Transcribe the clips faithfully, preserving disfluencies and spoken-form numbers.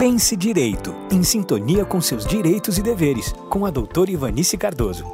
Pense Direito, em sintonia com seus direitos e deveres, com a doutora Ivanice Cardoso.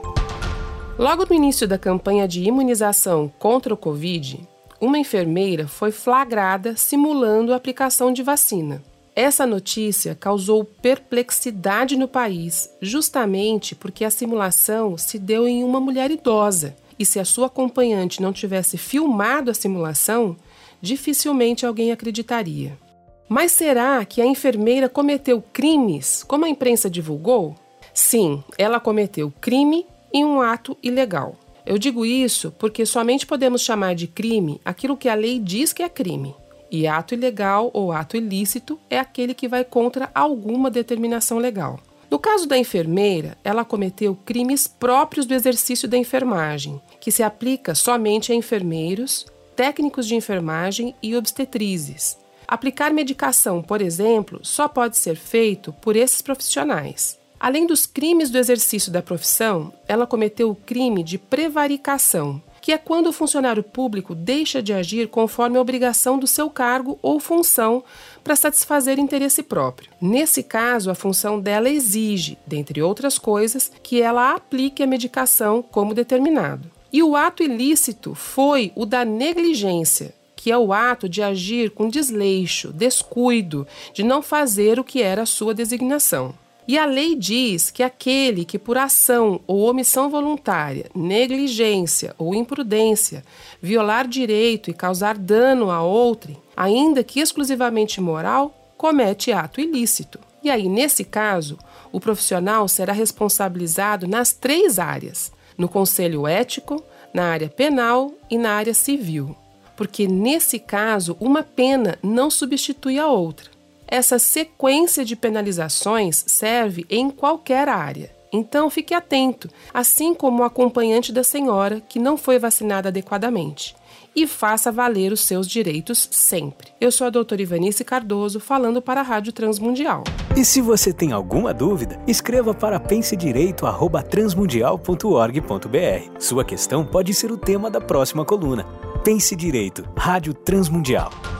Logo no início da campanha de imunização contra o Covid, uma enfermeira foi flagrada simulando a aplicação de vacina. Essa notícia causou perplexidade no país, justamente porque a simulação se deu em uma mulher idosa. E se a sua acompanhante não tivesse filmado a simulação, dificilmente alguém acreditaria. Mas será que a enfermeira cometeu crimes, como a imprensa divulgou? Sim, ela cometeu crime e um ato ilegal. Eu digo isso porque somente podemos chamar de crime aquilo que a lei diz que é crime. E ato ilegal ou ato ilícito é aquele que vai contra alguma determinação legal. No caso da enfermeira, ela cometeu crimes próprios do exercício da enfermagem, que se aplica somente a enfermeiros, técnicos de enfermagem e obstetrizes. Aplicar medicação, por exemplo, só pode ser feito por esses profissionais. Além dos crimes do exercício da profissão, ela cometeu o crime de prevaricação, que é quando o funcionário público deixa de agir conforme a obrigação do seu cargo ou função para satisfazer interesse próprio. Nesse caso, a função dela exige, dentre outras coisas, que ela aplique a medicação como determinado. E o ato ilícito foi o da negligência, que é o ato de agir com desleixo, descuido, de não fazer o que era a sua designação. E a lei diz que aquele que por ação ou omissão voluntária, negligência ou imprudência, violar direito e causar dano a outrem, ainda que exclusivamente moral, comete ato ilícito. E aí, nesse caso, o profissional será responsabilizado nas três áreas, no conselho ético, na área penal e na área civil. Porque, nesse caso, uma pena não substitui a outra. Essa sequência de penalizações serve em qualquer área. Então, fique atento, assim como o acompanhante da senhora que não foi vacinada adequadamente. E faça valer os seus direitos sempre. Eu sou a doutora Ivanice Cardoso, falando para a Rádio Transmundial. E se você tem alguma dúvida, escreva para pense direito arroba transmundial ponto org ponto br. Sua questão pode ser o tema da próxima coluna. Pense Direito, Rádio Transmundial.